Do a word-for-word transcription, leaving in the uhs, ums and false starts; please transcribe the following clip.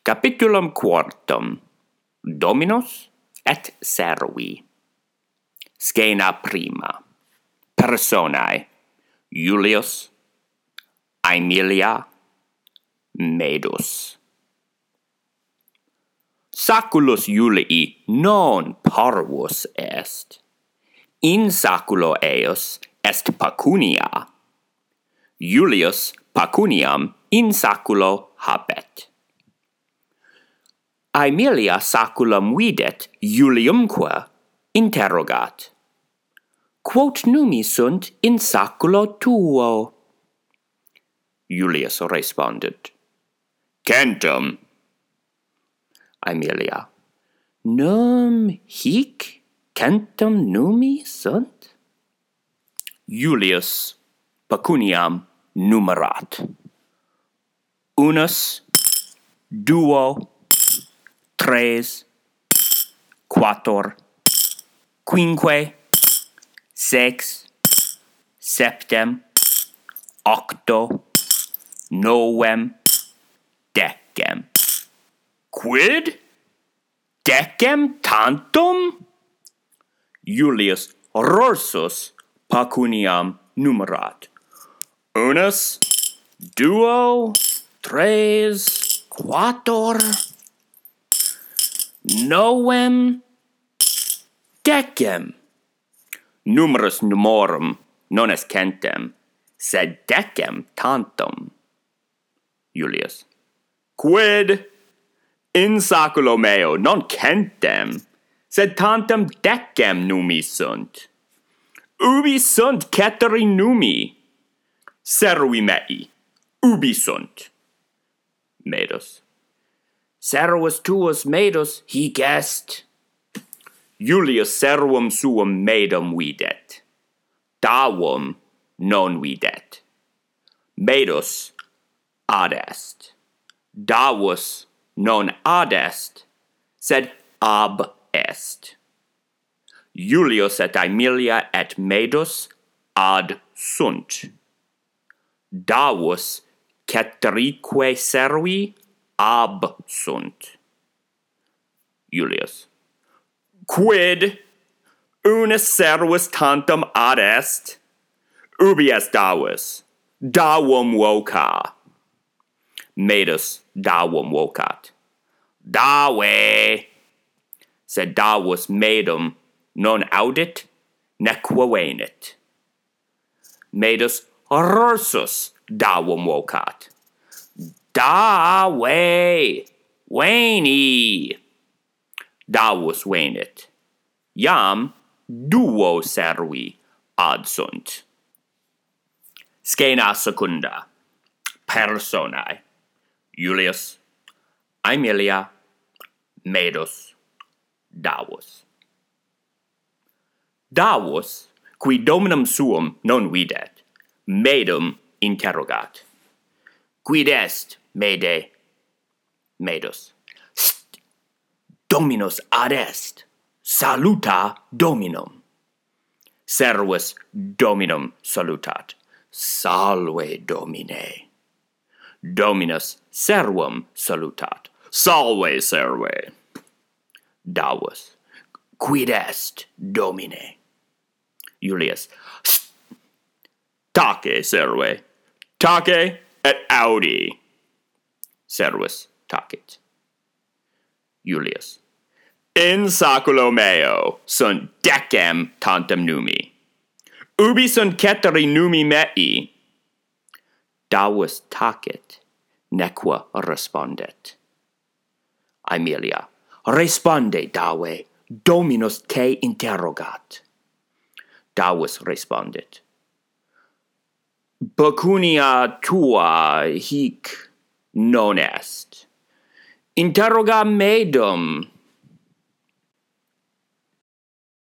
Capitulum quartum. Dominus et servi. Scena prima. Personae. Iulius, Aemilia, Medus. Saculus Iulii non parvus est. In saculo eius est Pacunia. Iulius Pacuniam in saculo habet. Aemilia saculum videt Iuliumque interrogat. Quot numi sunt in saculo tuo? Iulius responded, Centum. Aemilia, num hic centum numi sunt? Iulius Pacuniam numerat. Unus, duo, tres, quator, quinque, sex, septem, octo, novem, decem. Quid? Decem tantum? Iulius Rursus Pacuniam numerat. Unus, duo, tres, quator, novem, decem. Numerus numorum non est centem, sed decem tantum. Iulius. Quid? In saculo meo non centem, sed tantum decem numi sunt. Ubi sunt ceteri numi? Servi mei, ubi sunt? Medus. Servus tuus Medus hic est. Iulius servum suum medum videt. Davum non videt. Medus ad est. Davus non ad est, sed ab est. Iulius et Aemilia et Medus ad sunt. Davus ceterique servi ab sunt. Iulius. Quid? Unus servus tantum ad est? Ubi est Davus? Davum voca. Medus davum vocat. Dave. Sed Davus medum non audit, neque venit. Medus Rursus davum vocat. Dave. Veni. Davus venit. Iam duo servi ad sunt. Scena secunda. Personae. Iulius, Aemilia, Medus, Davus. Davus, qui dominum suum non videt, medum interrogat. Quid est, mede? Medus. St. Dominus ad est. Saluta Dominum. Servus Dominum salutat. Salve Domine. Dominus servum salutat. Salve serve. Davus. Quid est, Domine? Iulius. St. Tace serve. Tace et audi. Servus tacit. Iulius. In saculo meo sunt decem tantum numi. Ubi sunt ceteri numi mei? Davus tacit, neque respondet. Aemilia. Responde, Dave, Dominus te interrogat. Davus respondit. Pecunia tua hic non est. Interroga medum.